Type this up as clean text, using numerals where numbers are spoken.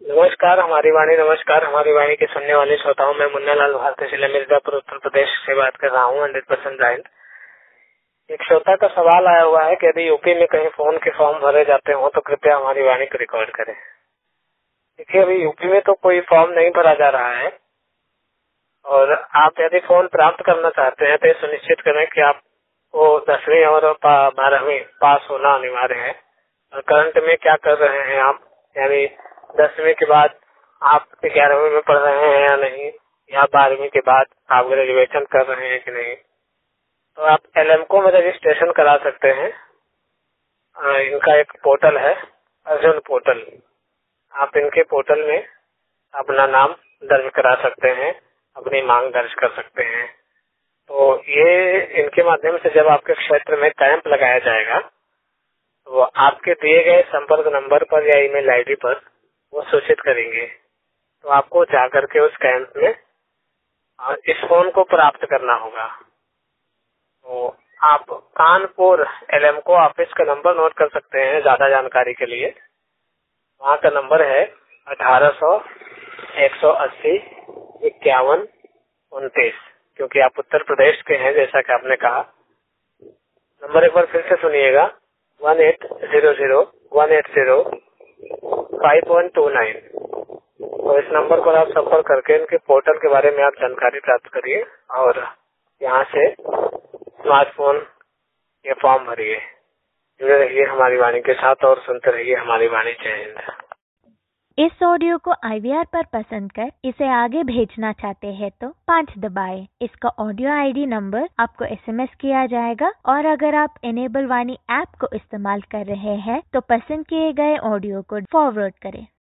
नमस्कार हमारी वाणी, नमस्कार हमारी वाणी के सुनने वाले श्रोताओं। मैं मुन्ना लाल भारती जिला मिर्जापुर उत्तर प्रदेश से बात कर रहा हूँ 100% ब्लाइंड। एक श्रोता का सवाल आया हुआ है कि यदि यूपी में कहीं फोन के फॉर्म भरे जाते हो तो कृपया हमारी वाणी को रिकॉर्ड करें। देखिए, अभी यूपी में तो कोई फॉर्म नहीं भरा जा रहा है और आप यदि फोन प्राप्त करना चाहते हैं तो सुनिश्चित करें कि आपको 10वीं और 12वीं पास होना अनिवार्य है। और करंट में क्या कर रहे हैं आप, यानी 10वीं के बाद आप 11वीं में पढ़ रहे हैं या नहीं, या 12वीं के बाद आप ग्रेजुएशन कर रहे हैं कि नहीं, तो आप एलएमको में रजिस्ट्रेशन करा सकते हैं। इनका एक पोर्टल है, अर्जुन पोर्टल। आप इनके पोर्टल में अपना नाम दर्ज करा सकते हैं, अपनी मांग दर्ज कर सकते हैं। तो ये इनके माध्यम से जब आपके क्षेत्र में कैंप लगाया जाएगा तो आपके दिए गए संपर्क नंबर पर या ईमेल आईडी पर वो सूचित करेंगे। तो आपको जाकर के उस कैंप में इस फोन को प्राप्त करना होगा। तो आप कानपुर एलएमको ऑफिस का नंबर नोट कर सकते हैं ज्यादा जानकारी के लिए। वहाँ का नंबर है 1800-180-51-29। क्योंकि आप उत्तर प्रदेश के हैं जैसा कि आपने कहा। नंबर एक बार फिर से सुनिएगा, 1800-180-5129। तो इस नंबर पर आप संपर्क करके इनके पोर्टल के बारे में आप जानकारी प्राप्त करिए और यहाँ से स्मार्टफोन या फॉर्म भरिए। जुड़े रहिए हमारी वाणी के साथ और सुनते रहिए हमारी वाणी। जय हिंद। इस ऑडियो को IVR पर पसंद कर इसे आगे भेजना चाहते हैं तो 5 दबाएं। इसका ऑडियो ID नंबर आपको SMS किया जाएगा और अगर आप इनेबल वाणी ऐप को इस्तेमाल कर रहे हैं तो पसंद किए गए ऑडियो को फॉरवर्ड करें।